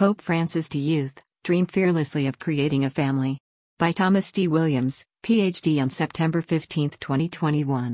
Pope Francis to Youth, Dream Fearlessly of Creating a Family. By Thomas D. Williams, Ph.D. on September 15, 2021.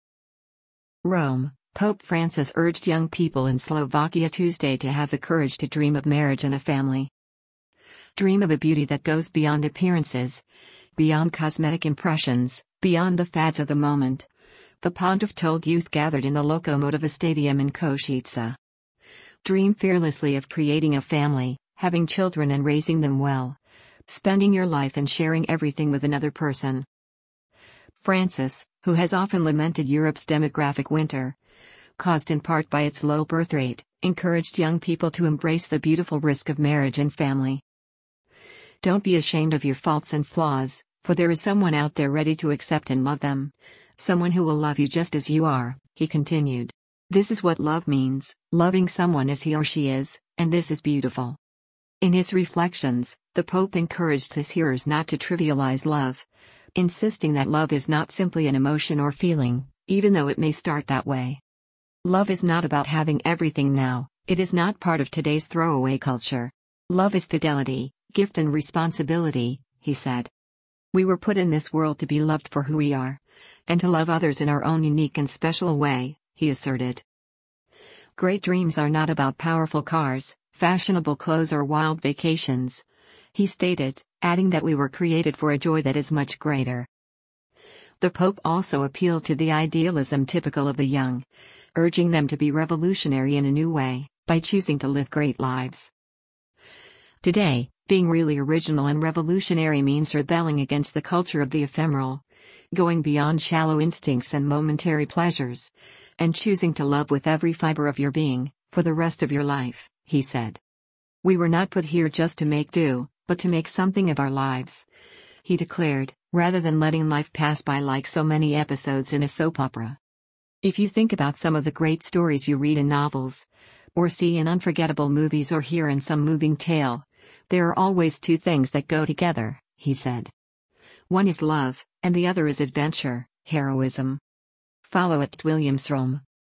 Rome, Pope Francis urged young people in Slovakia Tuesday to have the courage to dream of marriage and a family. Dream of a beauty that goes beyond appearances, beyond cosmetic impressions, beyond the fads of the moment. The pontiff told youth gathered in the Lokomotiva Stadium in Košice. Dream fearlessly of creating a family, having children and raising them well. Spending your life and sharing everything with another person. Francis, who has often lamented Europe's demographic winter, caused in part by its low birth rate, encouraged young people to embrace the beautiful risk of marriage and family. Don't be ashamed of your faults and flaws, for there is someone out there ready to accept and love them. Someone who will love you just as you are, he continued. This is what love means, loving someone as he or she is, and this is beautiful. In his reflections, the Pope encouraged his hearers not to trivialize love, insisting that love is not simply an emotion or feeling, even though it may start that way. Love is not about having everything now, it is not part of today's throwaway culture. Love is fidelity, gift and responsibility, he said. We were put in this world to be loved for who we are, and to love others in our own unique and special way, he asserted. Great dreams are not about powerful cars, fashionable clothes or wild vacations, he stated, adding that we were created for a joy that is much greater. The Pope also appealed to the idealism typical of the young, urging them to be revolutionary in a new way, by choosing to live great lives. Today, being really original and revolutionary means rebelling against the culture of the ephemeral, going beyond shallow instincts and momentary pleasures, and choosing to love with every fiber of your being, for the rest of your life, he said. We were not put here just to make do, but to make something of our lives, he declared, rather than letting life pass by like so many episodes in a soap opera. If you think about some of the great stories you read in novels, or see in unforgettable movies or hear in some moving tale, there are always two things that go together, he said. One is love, and the other is adventure, heroism. Follow @WilliamsRome.